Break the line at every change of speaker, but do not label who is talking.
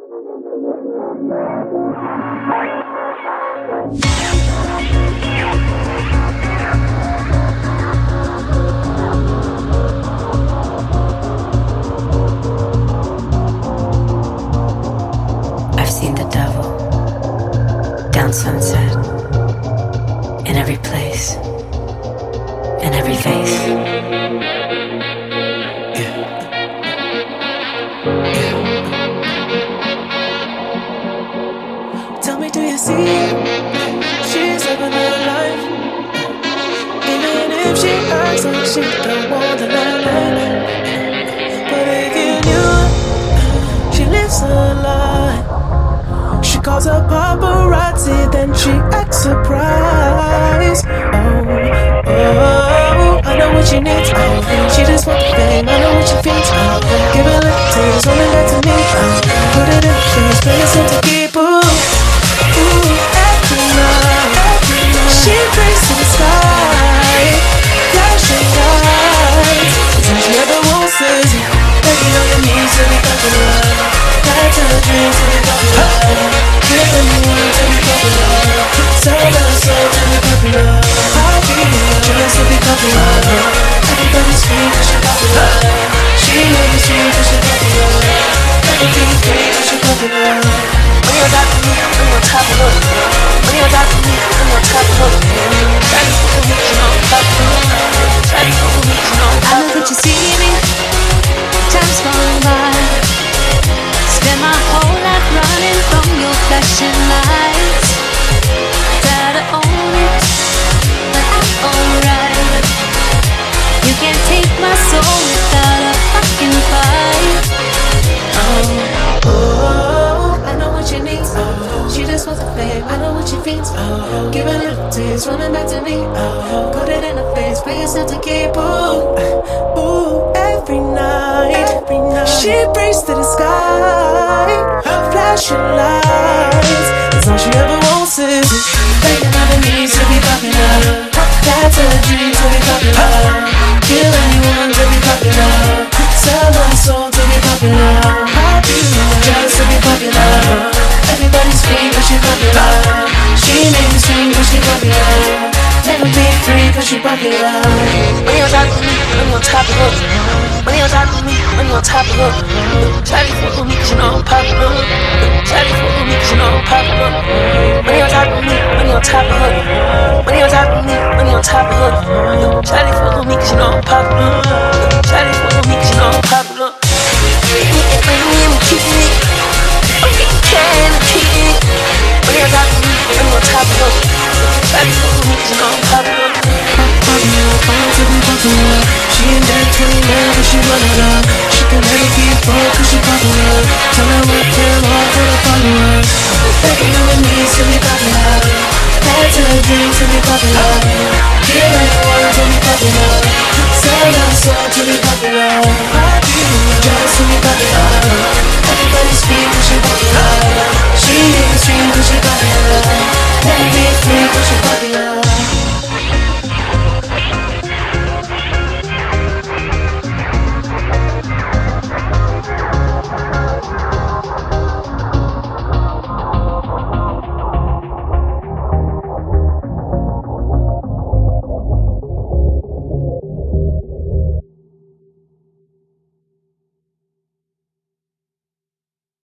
I've seen the devil down Sunset, in every place, in every face.
Tell me, do you see it? She's living her life. Even if she acts like she don't want the limelight. But if you knew, she lives her life. She calls her paparazzi, then she acts surprised. Oh, I know what she needs. She just wants fame, I know what she feels. Give her lip tears, only back to me. Put it in place, place it to keep. Every night, she prays to the sky, flashing lights. Since she ever wants this, begging on your knees to be popular. That's her dream to be popular. Give anyone to be popular. Sell her soul to be popular. I'll be just to be popular. Everybody's free cause she's popular. She made me scream cause she's popular. Everything's free cause she's popular. When you're back to me, I'm on top of it. When you're back to me, I'm on top of it. Ready for me, you know, top of it. Ready for me, you know, top of it. I know that you see me, time's gone by. Spend my whole life running from your flashing lights. Try to own it, but I'm alright. You can't take my soul without a fucking fight. I know what she needs. She just wants a fame, I know what she feels. Give her little tears, running back to me. Put it in her face, pay yourself to keep. Every night, she prays to the sky, flashing lights. That's all she ever wants is begging on her knees to be popular. That's her dream to be popular. Kill anyone to be popular. Sell her soul to be popular. Just to be popular. Everybody's free cause she's popular. She made me scream cause she's popular. Never be free cause she's popular. When you're on top of me, when you're on top of it. When you're on top of me, when you're on top of it. Try to fuck with me cause you know I'm popular. Try to fuck with me cause you know I'm popular. When you're on top of me, when you're on top of it. When you're on top of me, when you're on top of it. Try to fuck with me cause you know I'm popular. Try to fuck with me cause you know I'm popular. Bring me and keep me. Oh, you can keep me. When you're on top of me, when you're on top of it. Try to fuck with me cause you know I'm popular. Popular, born to be popular. She ain't that 29 but she run it up. She can never keep up cause she popular. Tell her what them all for the followers. Begging on her knees to be popular. That's her dream to be popular. Give anyone to be popular. Sell her soul to be popular. Just to be popular. Everybody's free cause she popular. She ain't scream cause she popular.